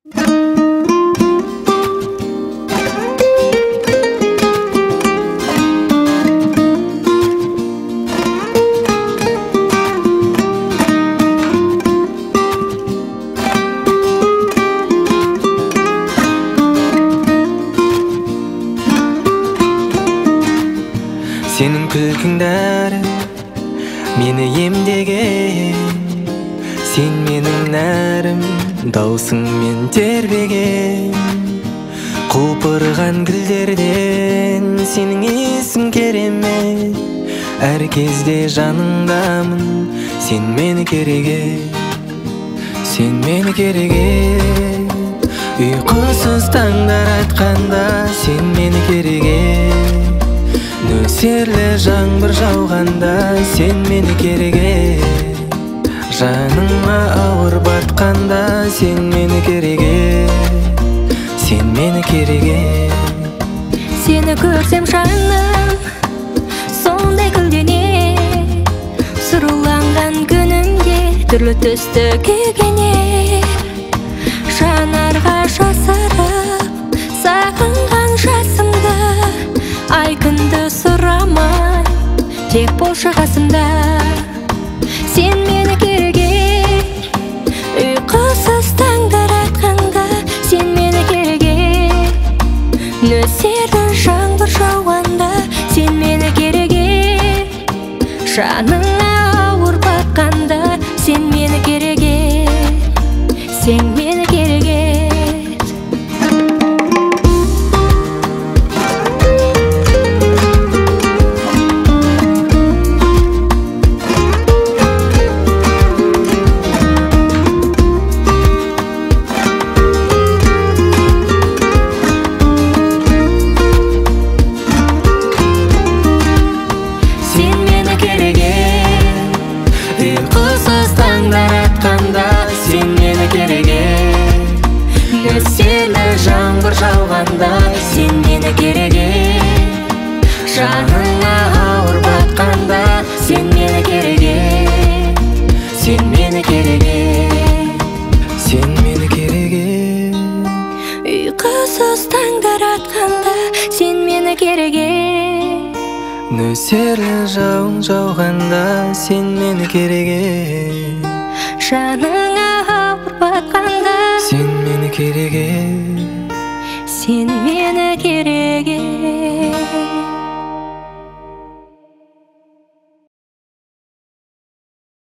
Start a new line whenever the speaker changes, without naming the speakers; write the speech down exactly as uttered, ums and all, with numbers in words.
Senin күлкің дәрі мені емдеген, сен менің нәрім, даусыңмен тербеген. Құлпырған гүлдерден сенің есің керемет, әр кезде жаныңдамын, сен мені керегет, сен мені керегет. Ұйқысыз таңдар атқанда сен мені керегет, нөсерлі жаңбыр жауғанда сен мені керегет, жаныңа ауыр батқанда сен мені керегет, сен мені керегет.
Сені көрсем жаным сондай гүлдене, сұрланған күнімде түрлі түсті күйгене. Жанарға жасырып сағынған жасымды, ай күнді сұрамай тек болшы қасымда. Сен мені керегет, ұйқысыз таңдар атқанда сен мені керегет, нөсерлі жаңбыр жауғанда сен мені керегет, жаныңа ауыр батқанда сен мені керегет, сен мені керегет.
Ұйқысыз таңдар атқанда сен мені керегет, нөсерлі жаңбыр жауғанда сен мені керегет, жаныңа ауыр батқанда сен мені керегет, сен мені керегет, сен мені керегет.
Ұйқысыз таңдар атқанда сен мені керегет,
нөсерлі жауын жауғанда сен мені керегет,
жаныңа ауыр батқанда
сен мені керегет,
сен мені